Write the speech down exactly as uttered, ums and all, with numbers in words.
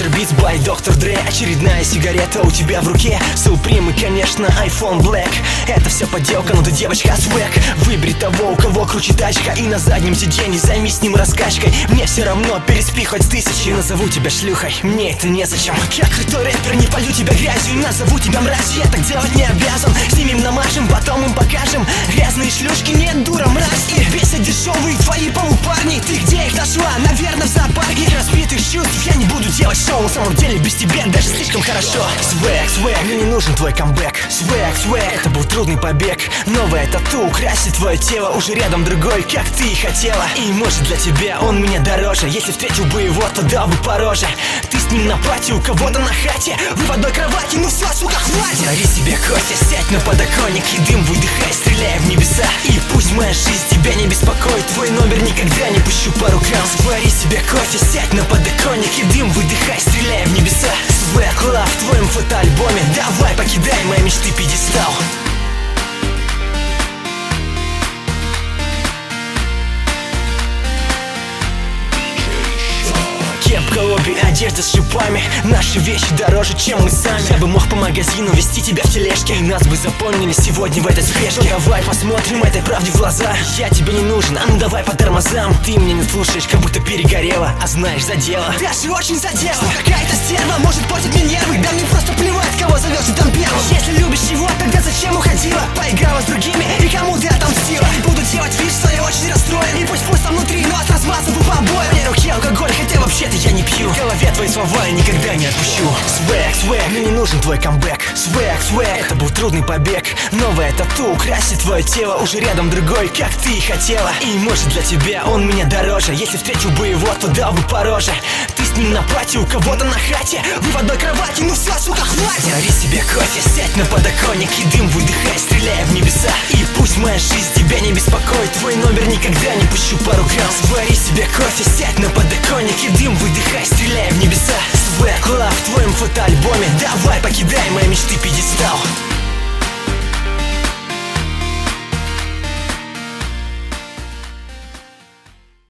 Mr. Beats by доктор Dre. Очередная сигарета у тебя в руке, Supreme и, конечно, iPhone Black. Это все подделка, но ты девочка свек. Выбери того, у кого круче тачка, и на заднем сиденье займись с ним раскачкой. Мне все равно, переспи хоть с тысячи. Назову тебя шлюхой, мне это незачем. Как крутой рэпер, не полью тебя грязью. И назову тебя мразью, я так делать не обязан. Снимем, намажем, потом им покажем. Грязные шлюшки, нет, дура, мразь. И бесят дешевые твои полупарни. Ты где их нашла? Наверное, в зоопарке. Разбитых чувств я не буду делать шоу. На самом деле без тебя даже слишком хорошо. Свэг, свэг, мне не нужен твой камбэк. Свэг, свэг, это был трудный побег. Новое тату украсит твое тело. Уже рядом другой, как ты и хотела. И может для тебя он меня дороже. Если встретил бы его, то дал бы по роже. Ты с ним на пати, у кого-то на хате. Вы в одной кровати, ну все, сука, хватит. Вари себе кофе, сядь на подоконник и дым выдыхай, стреляй в небеса. И пусть моя жизнь тебя не беспокоит, твой номер никогда не пущу по рукам. Свари себе кофе, сядь на подоконник и дым выдыхай, стреляй в небеса. Swag Love в твоем фотоальбоме. Давай, покидай мои мечты пьедестал. Кепка, обувь, одежда с шипами. Наши вещи дороже, чем мы сами. Я бы мог по магазину вести тебя в тележке, и нас бы запомнили сегодня в этой спешке. Ну давай посмотрим этой правде в глаза. Я тебе не нужен, а ну давай по тормозам. Ты меня не слушаешь, как будто перегорела, а знаешь, задела. Даже очень задела. Какая-то стерва может портить мне нервы. Да мне просто плевать, кого зовешь ты там первым. Если любишь его, тогда зачем уходила? Поиграла с другими, и кому ты отомстила? Я буду делать вид, что я очень расстроен. И пусть пусто внутри, но от размазываю по обоям. Мне руки алкоголь, хотя вообще-то я не пью. В голове твои слова я никогда не отпущу. Свэг, свэг, мне не нужен твой камбэк. Свэг, свэг, это был трудный побег. Новое тату украсит твое тело. Уже рядом другой, как ты и хотела. И может для тебя он меня дороже. Если встретил бы его, то дал бы по роже. Ты с ним на пати, у кого-то на хате. Вы в одной кровати, ну все, сука, хватит. Вари себе кофе, сядь на подоконник и дым выдыхай, стреляй в небеса. И пусть моя жизнь тебя не беспокоит, твой номер никогда не пущу по рукам. Свари себе кофе, сядь на подоконник и дым выдыхай, стреляй в небеса. Swag Love в твоем фотоальбоме. Давай, покидай мои мечты пьедестал.